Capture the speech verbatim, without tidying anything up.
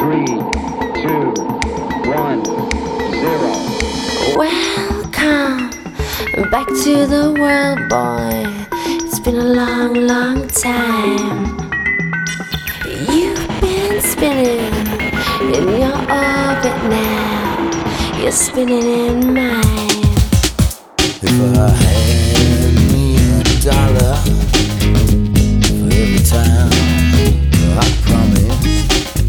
Three, two, one, zero. Welcome back to the world, boy. It's been a long, long time. You've been spinning in your orbit now. You're spinning in mine. If I had me a dollar for every time